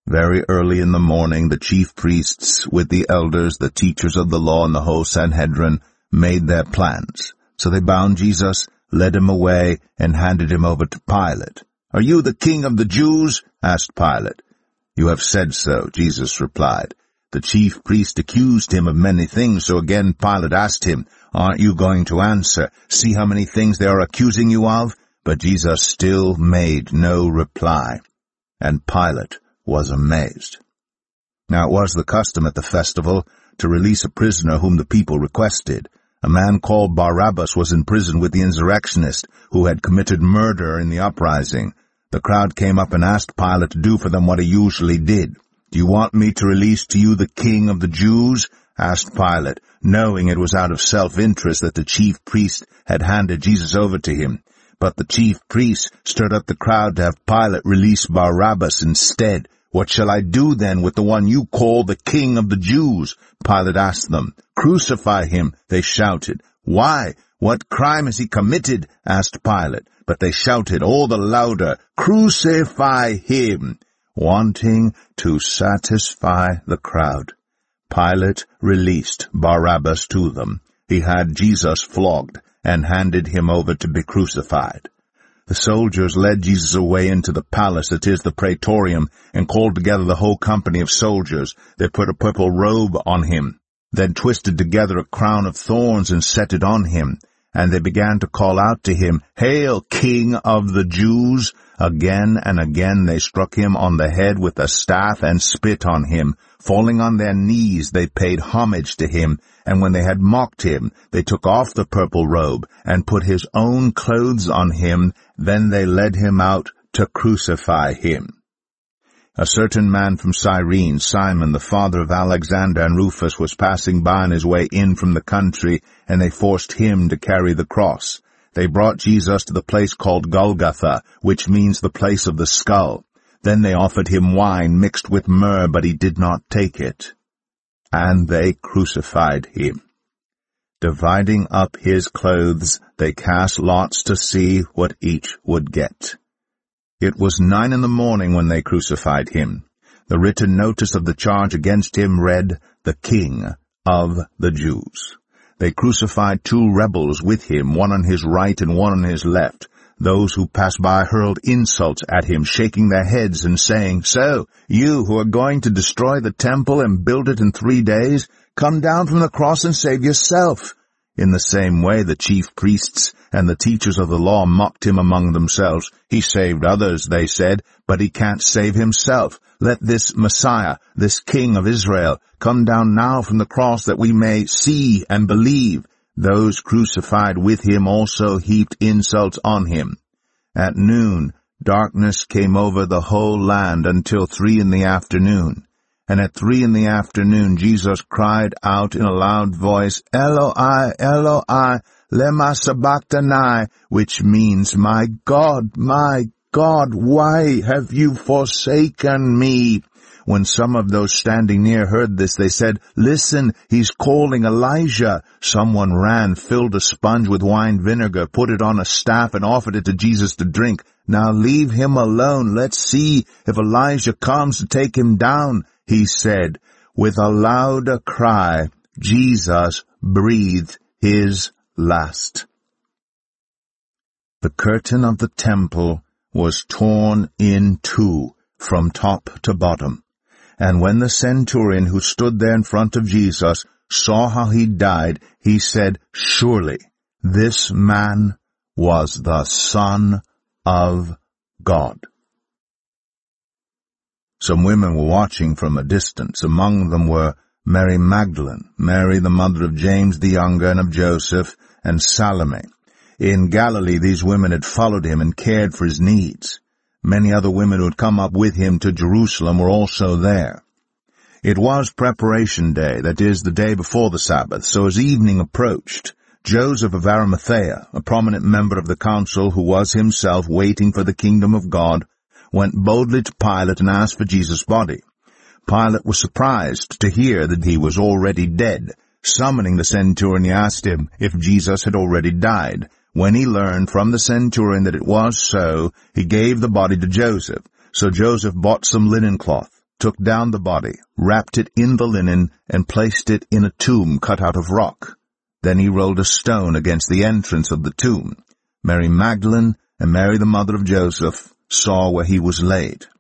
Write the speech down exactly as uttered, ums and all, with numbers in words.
Very early in the morning the chief priests, with the elders, the teachers of the law, and the whole Sanhedrin, made their plans. So they bound Jesus, led him away, and handed him over to Pilate. "Are you the king of the Jews?" asked Pilate. "You have said so," Jesus replied. The chief priest accused him of many things, so again Pilate asked him, "Aren't you going to answer? See how many things they are accusing you of?" But Jesus still made no reply, and Pilate was amazed. Now it was the custom at the festival to release a prisoner whom the people requested. A man called Barabbas was in prison with the insurrectionists who had committed murder in the uprising. The crowd came up and asked Pilate to do for them what he usually did. "Do you want me to release to you the king of the Jews?" asked Pilate, knowing it was out of self-interest that the chief priest had handed Jesus over to him. But the chief priests stirred up the crowd to have Pilate release Barabbas instead. "What shall I do then with the one you call the king of the Jews?" Pilate asked them. "Crucify him," they shouted. "Why? What crime has he committed?" asked Pilate. But they shouted all the louder, "Crucify him!" wanting to satisfy the crowd. Pilate released Barabbas to them. He had Jesus flogged and handed him over to be crucified. The soldiers led Jesus away into the palace, that is, the praetorium, and called together the whole company of soldiers. They put a purple robe on him, then twisted together a crown of thorns and set it on him. And they began to call out to him, "Hail, King of the Jews!" Again and again they struck him on the head with a staff and spit on him. Falling on their knees, they paid homage to him, and when they had mocked him, they took off the purple robe and put his own clothes on him. Then they led him out to crucify him. A certain man from Cyrene, Simon, the father of Alexander and Rufus, was passing by on his way in from the country, and they forced him to carry the cross. They brought Jesus to the place called Golgotha, which means the place of the skull. Then they offered him wine mixed with myrrh, but he did not take it. And they crucified him. Dividing up his clothes, they cast lots to see what each would get. It was nine in the morning when they crucified him. The written notice of the charge against him read, "The King of the Jews." They crucified two rebels with him, one on his right and one on his left. Those who passed by hurled insults at him, shaking their heads and saying, "So, you who are going to destroy the temple and build it in three days, come down from the cross and save yourself." In the same way the chief priests and the teachers of the law mocked him among themselves. "He saved others," they said, "but he can't save himself. Let this Messiah, this King of Israel, come down now from the cross that we may see and believe." Those crucified with him also heaped insults on him. At noon, darkness came over the whole land until three in the afternoon. And at three in the afternoon Jesus cried out in a loud voice, "Eloi, Eloi, lema sabachthani," which means, "My God, my God, why have you forsaken me?" When some of those standing near heard this, they said, "Listen, he's calling Elijah." Someone ran, filled a sponge with wine vinegar, put it on a staff, and offered it to Jesus to drink. "Now leave him alone. Let's see if Elijah comes to take him down," he said. With a loud cry, Jesus breathed his last. The curtain of the temple was torn in two from top to bottom. And when the centurion who stood there in front of Jesus saw how he died, he said, "Surely this man was the Son of God." Some women were watching from a distance. Among them were Mary Magdalene, Mary the mother of James the younger and of Joseph, and Salome. In Galilee these women had followed him and cared for his needs. Many other women who had come up with him to Jerusalem were also there. It was preparation day, that is, the day before the Sabbath, so as evening approached, Joseph of Arimathea, a prominent member of the council who was himself waiting for the kingdom of God, went boldly to Pilate and asked for Jesus' body. Pilate was surprised to hear that he was already dead. Summoning the centurion, he asked him if Jesus had already died. When he learned from the centurion that it was so, he gave the body to Joseph. So Joseph bought some linen cloth, took down the body, wrapped it in the linen, and placed it in a tomb cut out of rock. Then he rolled a stone against the entrance of the tomb. Mary Magdalene and Mary the mother of Joseph saw where he was laid.